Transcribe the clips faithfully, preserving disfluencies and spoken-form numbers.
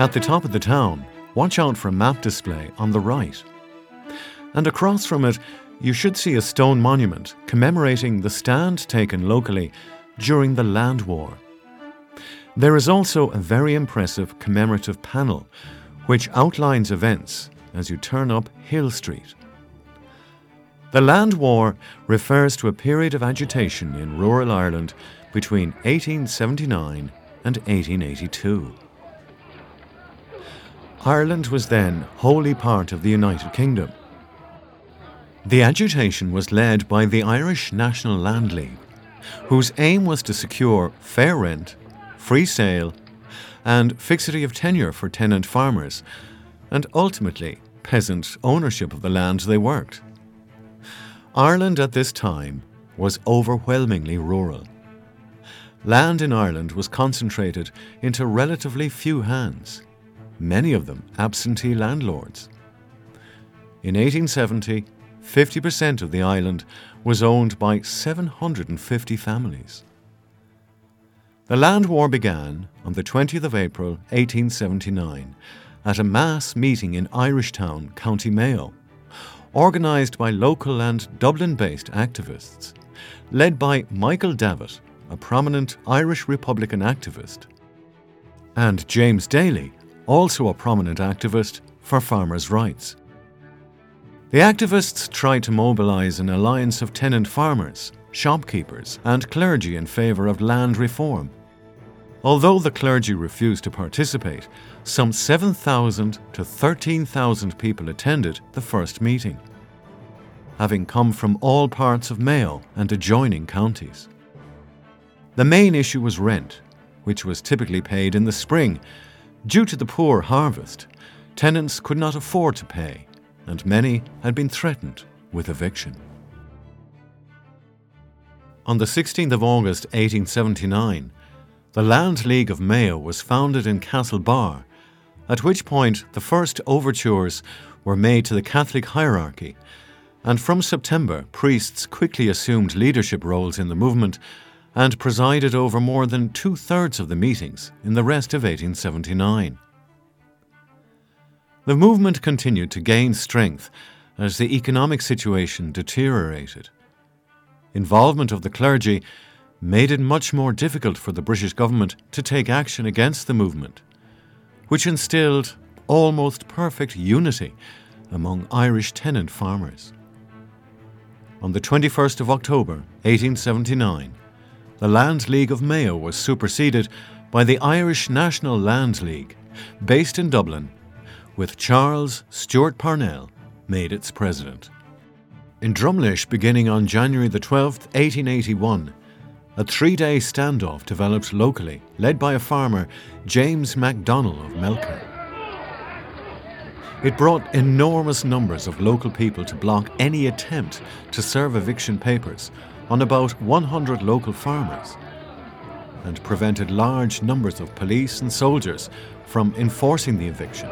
At the top of the town, watch out for a map display on the right. And across from it, you should see a stone monument commemorating the stand taken locally during the Land War. There is also a very impressive commemorative panel which outlines events as you turn up Hill Street. The Land War refers to a period of agitation in rural Ireland between eighteen seventy-nine and eighteen eighty-two. Ireland was then wholly part of the United Kingdom. The agitation was led by the Irish National Land League, whose aim was to secure fair rent, free sale, and fixity of tenure for tenant farmers, and ultimately peasant ownership of the land they worked. Ireland at this time was overwhelmingly rural. Land in Ireland was concentrated into relatively few hands, many of them absentee landlords. In eighteen seventy, fifty percent of the island was owned by seven hundred fifty families. The Land War began on the twentieth of April, eighteen seventy-nine, at a mass meeting in Irishtown, County Mayo, organised by local and Dublin-based activists, led by Michael Davitt, a prominent Irish Republican activist, and James Daly, also a prominent activist for farmers' rights. The activists tried to mobilise an alliance of tenant farmers, shopkeepers, and clergy in favour of land reform. Although the clergy refused to participate, some seven thousand to thirteen thousand people attended the first meeting, having come from all parts of Mayo and adjoining counties. The main issue was rent, which was typically paid in the spring. Due to the poor harvest, tenants could not afford to pay, and many had been threatened with eviction. On the sixteenth of August eighteen seventy-nine, the Land League of Mayo was founded in Castlebar, at which point the first overtures were made to the Catholic hierarchy, and from September priests quickly assumed leadership roles in the movement and presided over more than two-thirds of the meetings in the rest of eighteen seventy-nine. The movement continued to gain strength as the economic situation deteriorated. Involvement of the clergy made it much more difficult for the British government to take action against the movement, which instilled almost perfect unity among Irish tenant farmers. On the twenty-first of October eighteen seventy-nine, the Land League of Mayo was superseded by the Irish National Land League, based in Dublin, with Charles Stewart Parnell made its president. In Drumlish, beginning on January the twelfth, eighteen eighty-one, a three-day standoff developed locally, led by a farmer, James MacDonnell of Melker. It brought enormous numbers of local people to block any attempt to serve eviction papers on about one hundred local farmers, and prevented large numbers of police and soldiers from enforcing the eviction.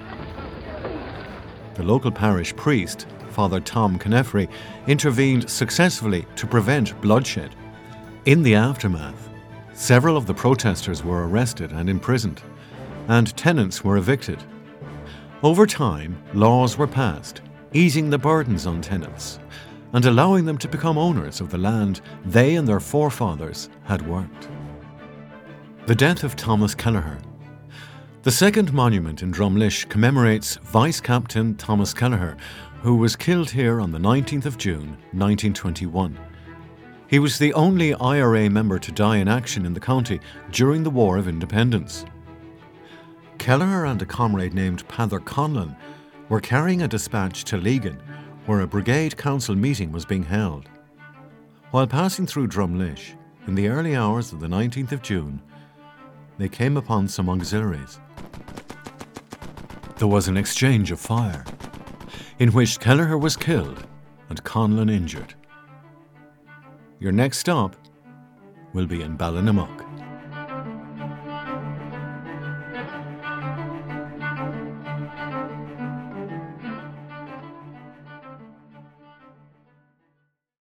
The local parish priest, Father Tom Conneffery, intervened successfully to prevent bloodshed. In the aftermath, several of the protesters were arrested and imprisoned, and tenants were evicted. Over time, laws were passed, easing the burdens on tenants and allowing them to become owners of the land they and their forefathers had worked. The death of Thomas Kelleher. The second monument in Drumlish commemorates Vice Captain Thomas Kelleher, who was killed here on the nineteenth of June, nineteen twenty-one. He was the only I R A member to die in action in the county during the War of Independence. Kelleher and a comrade named Peadar Conlon were carrying a dispatch to Legan, where a brigade council meeting was being held. While passing through Drumlish, in the early hours of the nineteenth of June, they came upon some auxiliaries. There was an exchange of fire, in which Kelleher was killed and Conlon injured. Your next stop will be in Ballinamuck.